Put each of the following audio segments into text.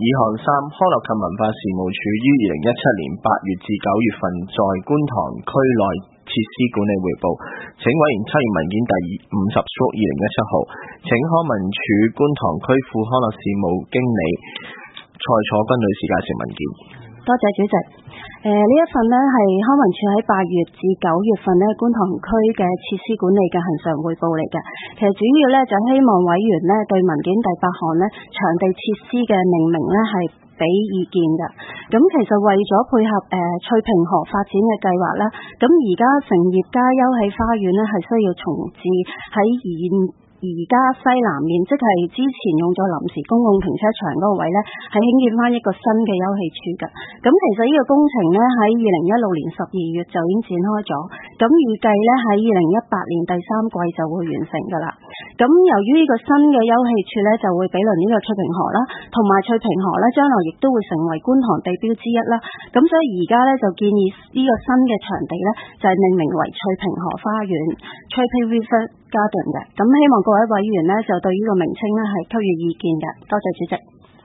以項三，康樂及文化事務署於2017年8月至9月份在觀塘區內設施管理匯報，請委員測驗文件第50/2017號，請康文署觀塘區副康樂事務經理蔡楚君女士介紹文件。 多謝主席。呢一份呢係康文署喺8月至9月份呢觀塘區嘅設施管理嘅恆常匯報嚟嘅。其實主要呢就希望委員呢對文件第8項呢場地設施嘅命名呢係俾意見嘅。咁其實為咗配合翠屏河發展嘅計劃啦，咁而家成業街休憩花園呢係需要重置喺而家西南面，即係之前用咗臨時公共停車場嗰個位呢，係興建翻一個新嘅休憩處嘅。咁其實呢個工程呢，喺2016年12月就已經展開咗，咁預計呢，喺2018年第3季就會完成噶啦。咁由於呢個新嘅休憩處呢，就會毗鄰呢個翠屏河啦，同埋翠屏河呢，將來亦都會成為觀塘地標之一啦。咁所以而家呢，就建議呢個新嘅場地呢，就係命名為翠屏河花園 （Taipei River Garden） 嘅。咁希望各位委員呢，就對呢個名稱呢係給予意見嘅。多謝主席。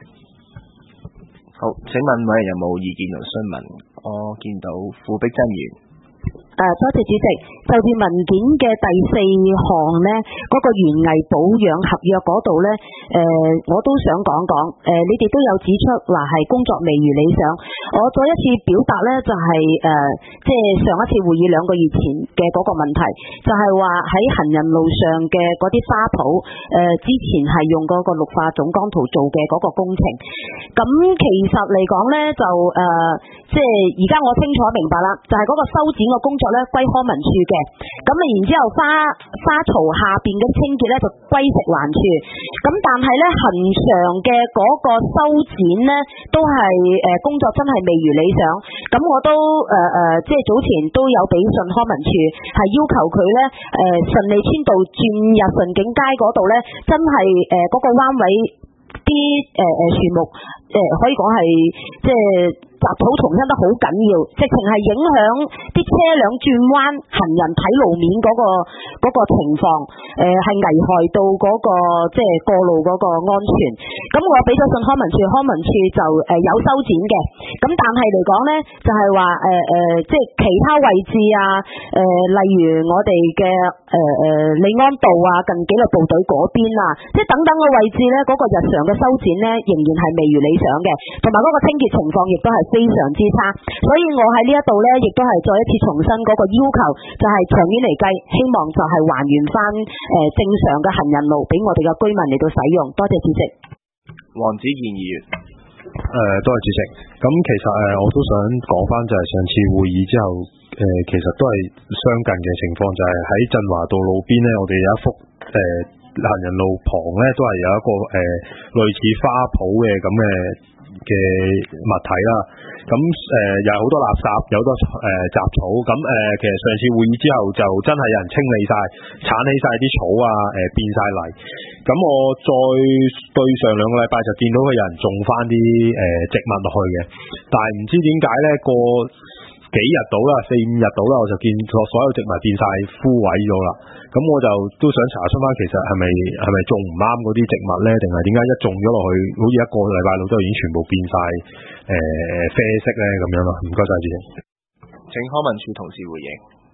好，請問委員有冇意見同詢問？我見到傅碧珍議員。 多謝主席。就住文件嘅第4項呢，嗰個園藝保養合約嗰度呢，我都想講講。你哋都有指出話係工作未如理想。我再一次表達呢，就係即係上一次會議2個月前嘅嗰個問題，就係話喺行人路上嘅嗰啲花圃，之前係用嗰個綠化總綱圖做嘅嗰個工程。咁其實嚟講呢，就即係而家我清楚明白啦，就係嗰個修剪嘅工作呢歸康文署嘅，咁然之後花槽下邊嘅清潔呢就歸食環署。咁但係呢，恆常嘅嗰個修剪呢都係工作真係未如理想。咁我都即係早前都有俾信康文署，係要求佢呢順利村道轉入順景街嗰度呢，真係嗰個彎位啲樹木可以講係即係雜草叢生得好緊要，直情係影響啲車輛轉彎行人睇路面嗰個情況，係危害到嗰個即係過路嗰個安全。咁我俾咗信康文署，康文署就有修剪嘅。咁但係嚟講呢，就係話即係其他位置啊，例如我哋嘅利安道啊，近紀律部隊嗰邊啊，即係等等嘅位置呢，嗰個日常嘅修剪呢，仍然係未如理想嘅，同埋嗰個清潔情況亦都係非常之差。所以我喺呢一度呢，亦都係再一次重申嗰個要求，就係長遠嚟計，希望就係還原翻正常嘅行人路俾我哋嘅居民嚟到使用。多謝主席。 黃子健議員。 多謝主席。咁其實我都想講翻，就係上次會議之後，其實都係相近嘅情況，就係喺振華道路邊呢，我哋有一幅行人路旁呢，都係有一個類似花圃嘅咁嘅物體啦。咁又係好多垃圾，有好多雜草。咁其實上次會議之後就真係有人清理晒，鏟起晒啲草啊，變晒泥。咁我再對上2個禮拜就見到佢有人種翻啲植物落去嘅，但係唔知點解呢，過幾日到啦，4-5日到啦，我就見所有植物變晒枯萎咗啦。咁我就都想查詢翻，其實係咪種唔啱嗰啲植物呢？定係點解一種咗落去，好似1個禮拜到都已經全部變晒啡色呢？咁樣咯。唔該晒主席。 請康文署同事回應。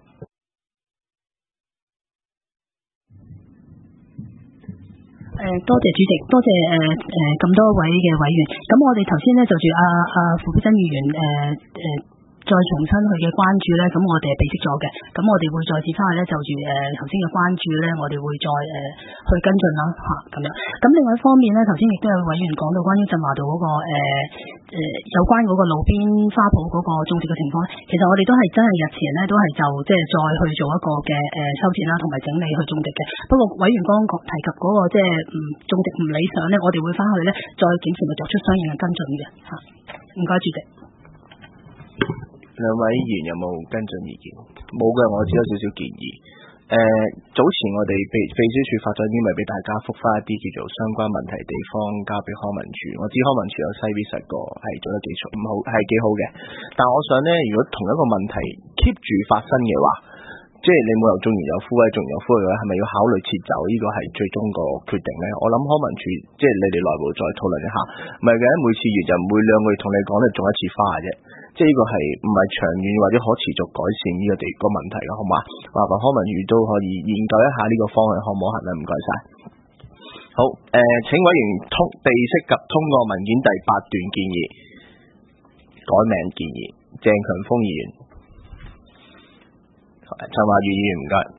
多謝主席，多謝咁多位嘅委員。咁我哋頭先呢就住傅碧珍議員再重申佢嘅關注呢，咁我哋係備悉咗嘅。咁我哋會再次翻去呢，就住頭先嘅關注呢，我哋會再去跟進啦咁樣。咁另外一方面呢，頭先亦都有委員講到關於振華道嗰個有關嗰個路邊花圃嗰個種植嘅情況，其實我哋都係真係日前呢，都係就即係再去做一個嘅修剪啦，同埋整理去種植嘅。不過委員剛剛提及嗰個即係種植唔理想呢，我哋會翻去呢，再檢視，咪作出相應嘅跟進嘅嚇。唔該主席。 兩位議員有冇跟進意見？冇嘅，我只有少少建議。早前我哋秘書處發咗啲咪俾大家覆返一啲叫做相關問題地方交俾康文署。我知康文署有西 visit 過，係做得幾好，係幾好嘅。但我想呢，如果同一個問題 keep 住發生嘅話， 即係你冇由種完有夫，或者種完有夫嘅話，係咪要考慮撤走？呢個係最終個決定咧。我諗康文署即係你哋內部再討論一下，唔係嘅，每次完就每2個月同你講你種一次花嘅啫。即係呢個係唔係長遠或者可持續改善呢個問題嘅，好嘛？麻煩康文署都可以研究一下呢個方向可唔可行咧？唔該晒。好，請委員備悉及通過文件第8段建議，改名建議。鄭強鋒議員、陳華宇議員唔該。